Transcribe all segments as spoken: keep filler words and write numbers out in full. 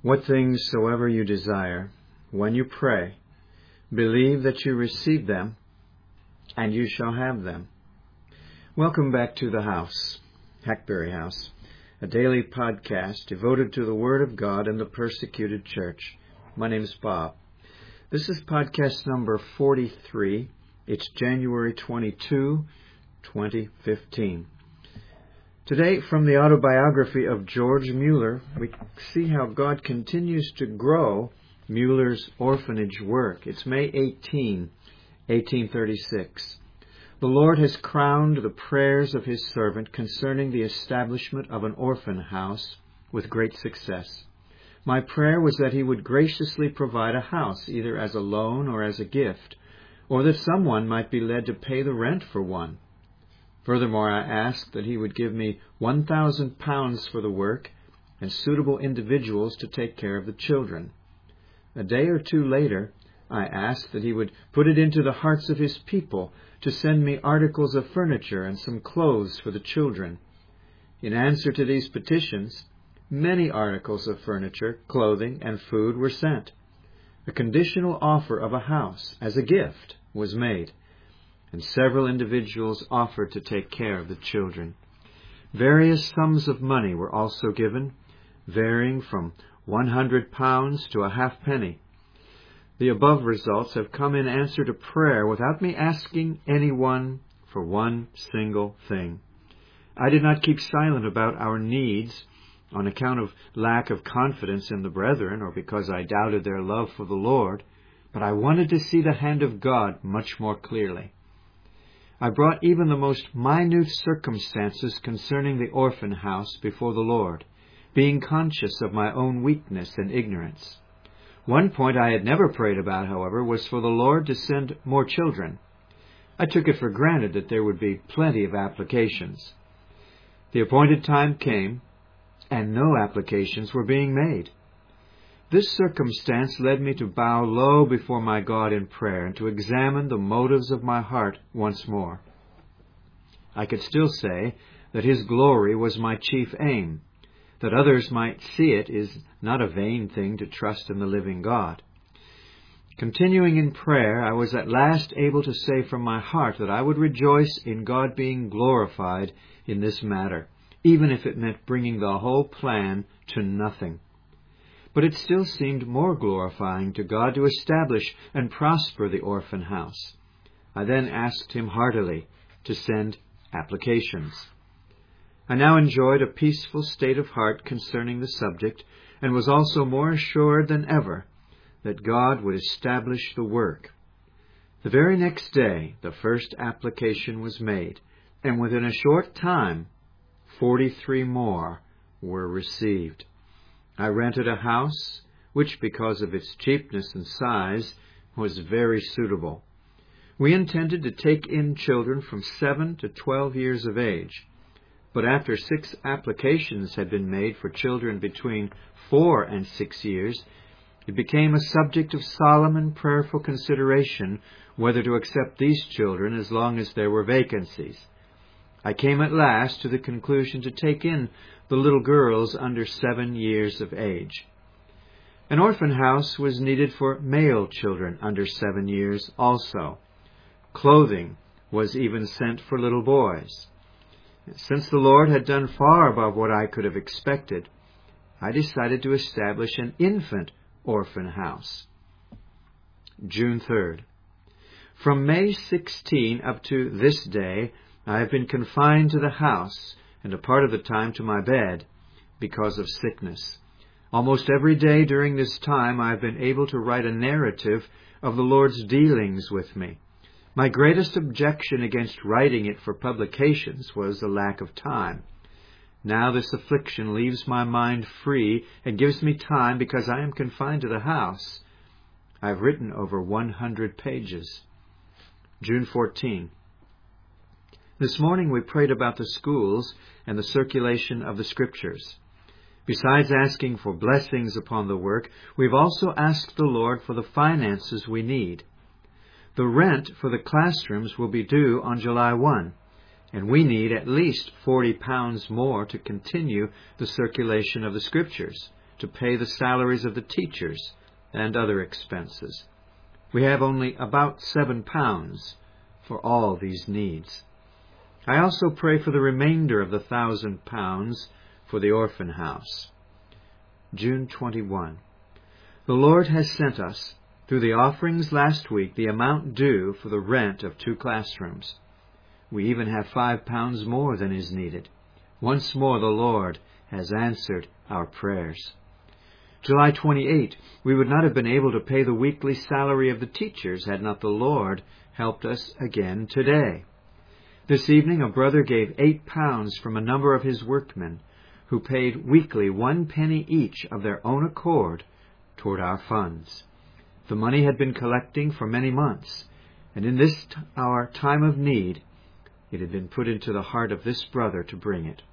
What things soever you desire, when you pray, believe that you receive them, and you shall have them. Welcome back to the house, Hackberry House, a daily podcast devoted to the Word of God and the persecuted church. My name is Bob. This is podcast number forty-three. It's January twenty-second, twenty fifteen. Today, from the autobiography of George Mueller, we see how God continues to grow Mueller's orphanage work. It's May eighteenth, eighteen thirty-six. The Lord has crowned the prayers of His servant concerning the establishment of an orphan house with great success. My prayer was that He would graciously provide a house, either as a loan or as a gift, or that someone might be led to pay the rent for one. Furthermore, I asked that He would give me one thousand pounds for the work and suitable individuals to take care of the children. A day or two later, I asked that He would put it into the hearts of His people to send me articles of furniture and some clothes for the children. In answer to these petitions, many articles of furniture, clothing, and food were sent. A conditional offer of a house as a gift was made, and several individuals offered to take care of the children. Various sums of money were also given, varying from one hundred pounds to a halfpenny. The above results have come in answer to prayer without me asking anyone for one single thing. I did not keep silent about our needs on account of lack of confidence in the brethren or because I doubted their love for the Lord, but I wanted to see the hand of God much more clearly. I brought even the most minute circumstances concerning the orphan house before the Lord, being conscious of my own weakness and ignorance. One point I had never prayed about, however, was for the Lord to send more children. I took it for granted that there would be plenty of applications. The appointed time came, and no applications were being made. This circumstance led me to bow low before my God in prayer and to examine the motives of my heart once more. I could still say that His glory was my chief aim. That others might see it is not a vain thing to trust in the living God. Continuing in prayer, I was at last able to say from my heart that I would rejoice in God being glorified in this matter, even if it meant bringing the whole plan to nothing. But it still seemed more glorifying to God to establish and prosper the orphan house. I then asked Him heartily to send applications. I now enjoyed a peaceful state of heart concerning the subject, and was also more assured than ever that God would establish the work. The very next day, the first application was made, and within a short time, forty-three more were received. I rented a house, which, because of its cheapness and size, was very suitable. We intended to take in children from seven to twelve years of age, but after six applications had been made for children between four and six years, it became a subject of solemn and prayerful consideration whether to accept these children as long as there were vacancies. I came at last to the conclusion to take in the little girls under seven years of age. An orphan house was needed for male children under seven years also. Clothing was even sent for little boys. Since the Lord had done far above what I could have expected, I decided to establish an infant orphan house. June third. From May sixteenth up to this day, I have been confined to the house, and a part of the time to my bed, because of sickness. Almost every day during this time I have been able to write a narrative of the Lord's dealings with me. My greatest objection against writing it for publications was the lack of time. Now this affliction leaves my mind free and gives me time because I am confined to the house. I have written over one hundred pages. June fourteenth. This morning we prayed about the schools and the circulation of the Scriptures. Besides asking for blessings upon the work, we've also asked the Lord for the finances we need. The rent for the classrooms will be due on July first, and we need at least forty pounds more to continue the circulation of the Scriptures, to pay the salaries of the teachers and other expenses. We have only about seven pounds for all these needs. I also pray for the remainder of the thousand pounds for the orphan house. June twenty-first. The Lord has sent us, through the offerings last week, the amount due for the rent of two classrooms. We even have five pounds more than is needed. Once more the Lord has answered our prayers. July twenty-eighth. We would not have been able to pay the weekly salary of the teachers had not the Lord helped us again today. This evening a brother gave eight pounds from a number of his workmen, who paid weekly one penny each of their own accord toward our funds. The money had been collecting for many months, and in this t- our time of need, it had been put into the heart of this brother to bring it.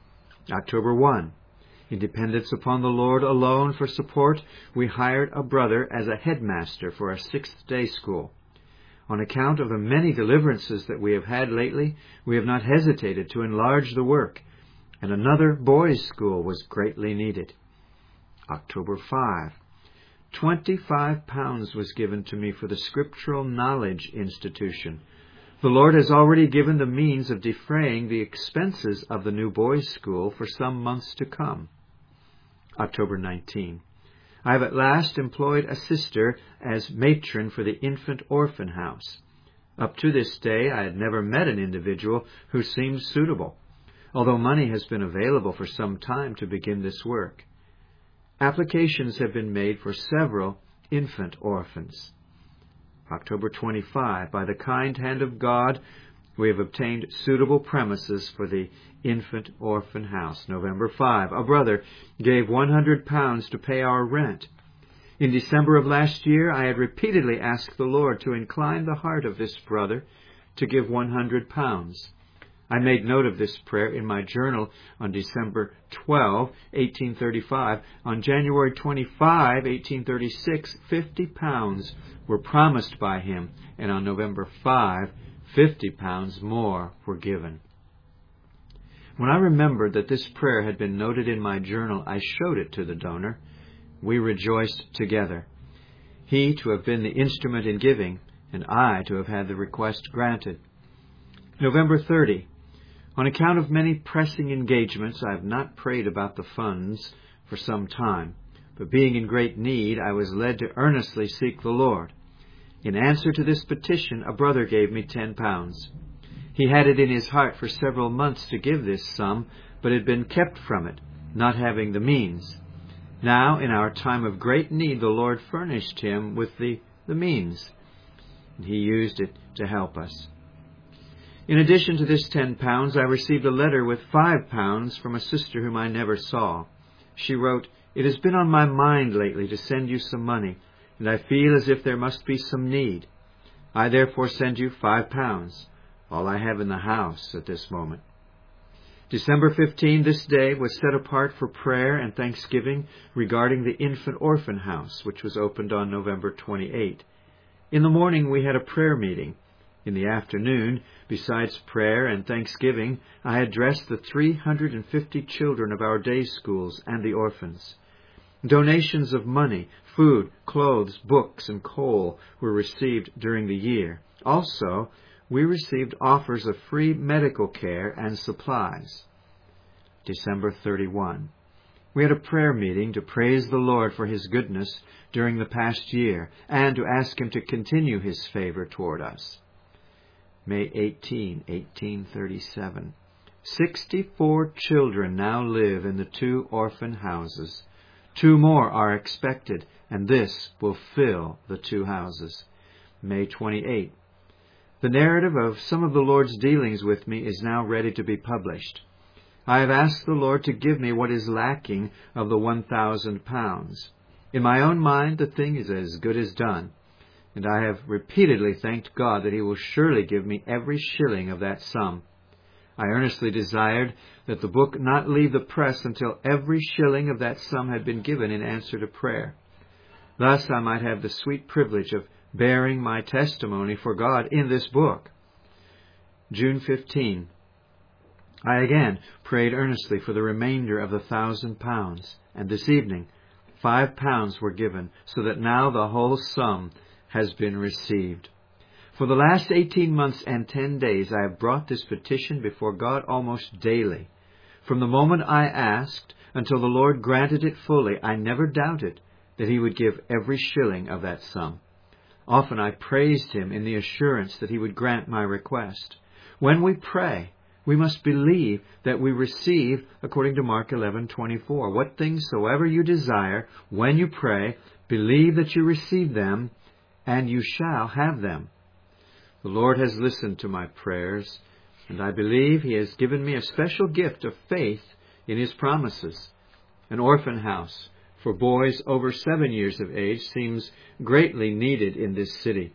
October first. In dependence upon the Lord alone for support, we hired a brother as a headmaster for a sixth-day school. On account of the many deliverances that we have had lately, we have not hesitated to enlarge the work, and another boys' school was greatly needed. October fifth. Twenty-five pounds was given to me for the Scriptural Knowledge Institution. The Lord has already given the means of defraying the expenses of the new boys' school for some months to come. October nineteenth. I have at last employed a sister as matron for the infant orphan house. Up to this day I had never met an individual who seemed suitable, although money has been available for some time to begin this work. Applications have been made for several infant orphans. October twenty-fifth. By the kind hand of God, we have obtained suitable premises for the infant orphan house. November fifth. A brother gave one hundred pounds to pay our rent. In December of last year, I had repeatedly asked the Lord to incline the heart of this brother to give one hundred pounds. I made note of this prayer in my journal on December twelfth, eighteen thirty-five. On January twenty-fifth, eighteen thirty-six, fifty pounds were promised by him, and on November fifth, fifty pounds more were given. When I remembered that this prayer had been noted in my journal, I showed it to the donor. We rejoiced together. He to have been the instrument in giving, and I to have had the request granted. November thirtieth. On account of many pressing engagements, I have not prayed about the funds for some time, but being in great need, I was led to earnestly seek the Lord. In answer to this petition, a brother gave me ten pounds. He had it in his heart for several months to give this sum, but had been kept from it, not having the means. Now, in our time of great need, the Lord furnished him with the, the means, and he used it to help us. In addition to this ten pounds, I received a letter with five pounds from a sister whom I never saw. She wrote, "It has been on my mind lately to send you some money, and I feel as if there must be some need. I therefore send you five pounds, all I have in the house at this moment." December fifteenth, this day, was set apart for prayer and thanksgiving regarding the infant orphan house, which was opened on November twenty-eighth. In the morning we had a prayer meeting. In the afternoon, besides prayer and thanksgiving, I addressed the three hundred fifty children of our day schools and the orphans. Donations of money, food, clothes, books, and coal were received during the year. Also, we received offers of free medical care and supplies. December thirty-first. We had a prayer meeting to praise the Lord for His goodness during the past year and to ask Him to continue His favor toward us. May eighteenth, eighteen thirty-seven. Sixty-four children now live in the two orphan houses. Two more are expected, and this will fill the two houses. May twenty-eighth. The narrative of some of the Lord's dealings with me is now ready to be published. I have asked the Lord to give me what is lacking of the one thousand pounds. In my own mind, the thing is as good as done, and I have repeatedly thanked God that He will surely give me every shilling of that sum. I earnestly desired that the book not leave the press until every shilling of that sum had been given in answer to prayer. Thus I might have the sweet privilege of bearing my testimony for God in this book. June fifteenth. I again prayed earnestly for the remainder of the thousand pounds, and this evening five pounds were given, so that now the whole sum has been received. For the last eighteen months and ten days I have brought this petition before God almost daily. From the moment I asked until the Lord granted it fully, I never doubted that He would give every shilling of that sum. Often I praised Him in the assurance that He would grant my request. When we pray, we must believe that we receive according to Mark eleven twenty-four. What things soever you desire, when you pray, believe that you receive them, and you shall have them. The Lord has listened to my prayers, and I believe He has given me a special gift of faith in His promises. An orphan house for boys over seven years of age seems greatly needed in this city.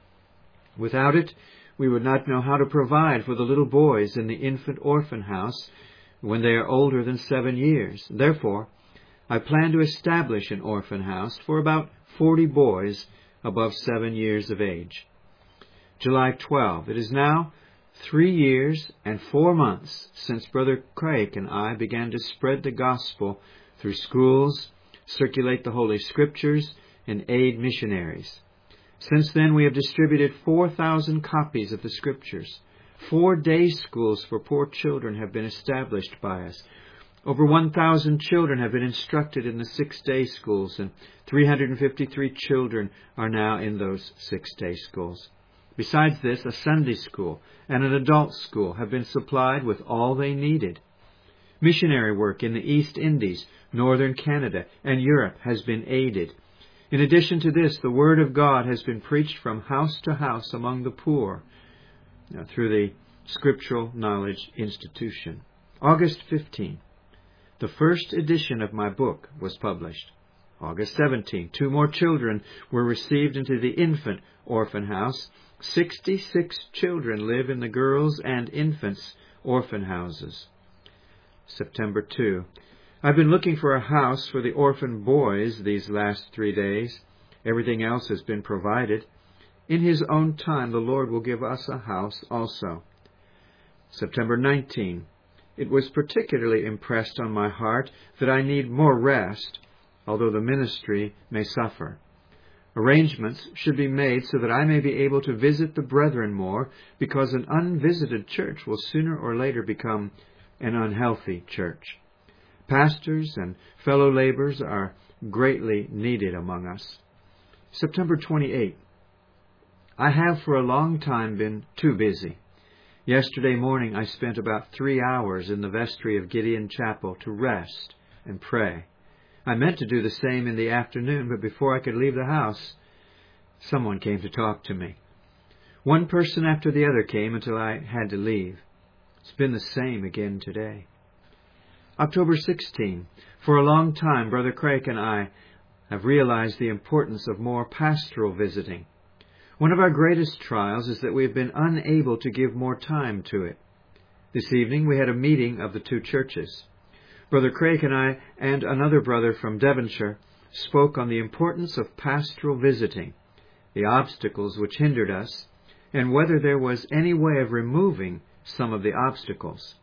Without it, we would not know how to provide for the little boys in the infant orphan house when they are older than seven years. Therefore, I plan to establish an orphan house for about forty boys above seven years of age. July twelfth. It is now three years and four months since Brother Craig and I began to spread the gospel through schools, circulate the Holy Scriptures, and aid missionaries. Since then, we have distributed four thousand copies of the Scriptures. Four day schools for poor children have been established by us. Over one thousand children have been instructed in the six-day schools, and three hundred fifty-three children are now in those six-day schools. Besides this, a Sunday school and an adult school have been supplied with all they needed. Missionary work in the East Indies, northern Canada, and Europe has been aided. In addition to this, the Word of God has been preached from house to house among the poor uh, through the Scriptural Knowledge Institution. August fifteenth, the first edition of my book was published. August seventeenth, two more children were received into the infant orphan house. Sixty-six children live in the girls' and infants' orphan houses. September second. I've been looking for a house for the orphan boys these last three days. Everything else has been provided. In His own time, the Lord will give us a house also. September nineteenth. It was particularly impressed on my heart that I need more rest, although the ministry may suffer. Arrangements should be made so that I may be able to visit the brethren more, because an unvisited church will sooner or later become an unhealthy church. Pastors and fellow laborers are greatly needed among us. September twenty-eighth. I have for a long time been too busy. Yesterday morning I spent about three hours in the vestry of Gideon Chapel to rest and pray. I meant to do the same in the afternoon, but before I could leave the house, someone came to talk to me. One person after the other came until I had to leave. It's been the same again today. October sixteenth. For a long time, Brother Craig and I have realized the importance of more pastoral visiting. One of our greatest trials is that we have been unable to give more time to it. This evening we had a meeting of the two churches. Brother Craig and I and another brother from Devonshire spoke on the importance of pastoral visiting, the obstacles which hindered us, and whether there was any way of removing some of the obstacles.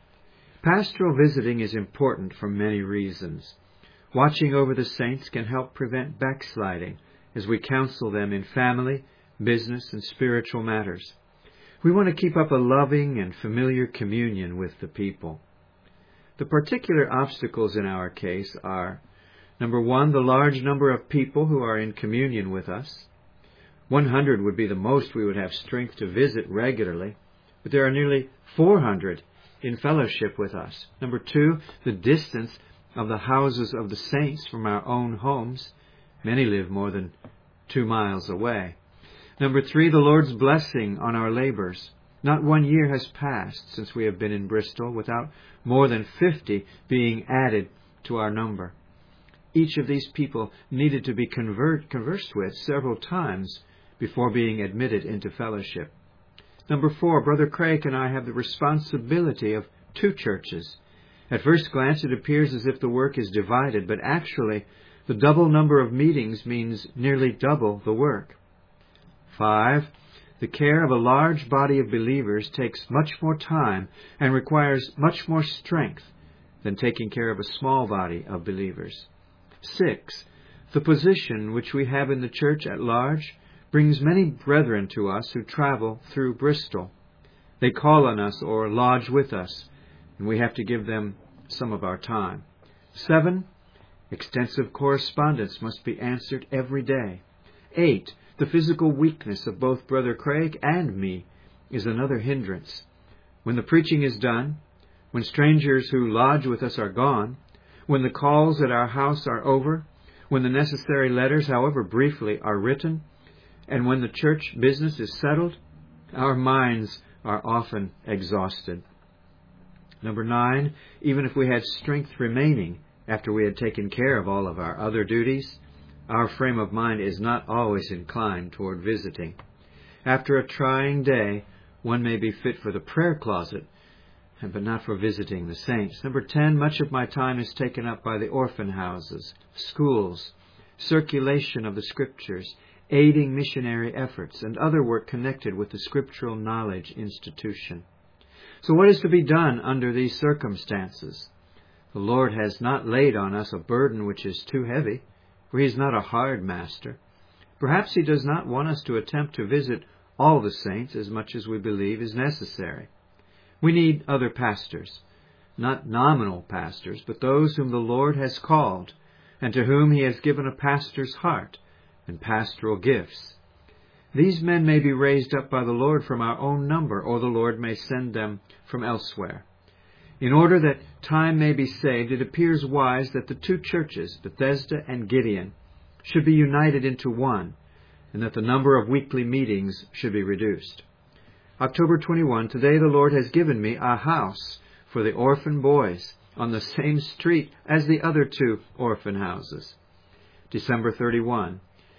Pastoral visiting is important for many reasons. Watching over the saints can help prevent backsliding as we counsel them in family, business, and spiritual matters. We want to keep up a loving and familiar communion with the people. The particular obstacles in our case are, number one, the large number of people who are in communion with us. one hundred would be the most we would have strength to visit regularly, but there are nearly four hundred in fellowship with us. Number two, the distance of the houses of the saints from our own homes. Many live more than two miles away. Number three, the Lord's blessing on our labors. Not one year has passed since we have been in Bristol without more than fifty being added to our number. Each of these people needed to be convert, conversed with several times before being admitted into fellowship. Number four, Brother Craig and I have the responsibility of two churches. At first glance, it appears as if the work is divided, but actually, the double number of meetings means nearly double the work. Five, The care of a large body of believers takes much more time and requires much more strength than taking care of a small body of believers. Six, the position which we have in the church at large brings many brethren to us who travel through Bristol. They call on us or lodge with us, and we have to give them some of our time. Seven, extensive correspondence must be answered every day. Eight, the physical weakness of both Brother Craig and me is another hindrance. When the preaching is done, when strangers who lodge with us are gone, when the calls at our house are over, when the necessary letters, however briefly, are written, and when the church business is settled, our minds are often exhausted. Number nine, even if we had strength remaining after we had taken care of all of our other duties, our frame of mind is not always inclined toward visiting. After a trying day, one may be fit for the prayer closet, but not for visiting the saints. Number ten, much of my time is taken up by the orphan houses, schools, circulation of the Scriptures, aiding missionary efforts, and other work connected with the Scriptural Knowledge Institution. So what is to be done under these circumstances? The Lord has not laid on us a burden which is too heavy, for He is not a hard master. Perhaps He does not want us to attempt to visit all the saints as much as we believe is necessary. We need other pastors, not nominal pastors, but those whom the Lord has called, and to whom He has given a pastor's heart and pastoral gifts. These men may be raised up by the Lord from our own number, or the Lord may send them from elsewhere. In order that time may be saved, it appears wise that the two churches, Bethesda and Gideon, should be united into one, and that the number of weekly meetings should be reduced. October twenty-first, today the Lord has given me a house for the orphan boys on the same street as the other two orphan houses. December thirty-first,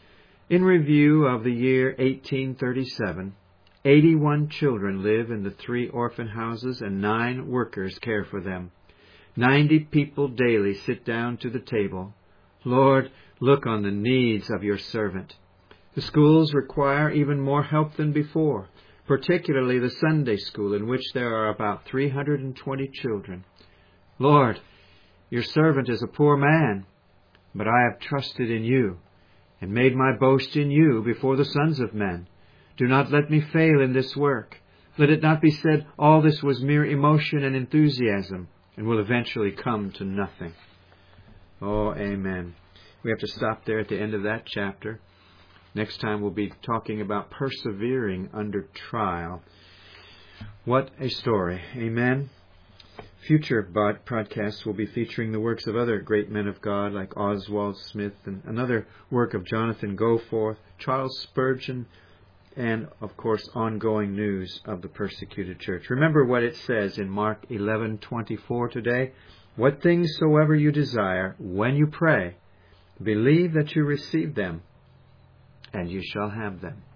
in review of the year eighteen thirty-seven, eighty-one children live in the three orphan houses and nine workers care for them. Ninety people daily sit down to the table. Lord, look on the needs of your servant. The schools require even more help than before, particularly the Sunday school, in which there are about three hundred twenty children. Lord, your servant is a poor man, but I have trusted in you and made my boast in you before the sons of men. Do not let me fail in this work. Let it not be said, all this was mere emotion and enthusiasm, and will eventually come to nothing. Oh, amen. We have to stop there at the end of that chapter. Next time we'll be talking about persevering under trial. What a story. Amen. Future podcasts will be featuring the works of other great men of God like Oswald Smith and another work of Jonathan Goforth, Charles Spurgeon, and, of course, ongoing news of the persecuted church. Remember what it says in Mark eleven twenty-four today. What things soever you desire, when you pray, believe that you receive them, and you shall have them.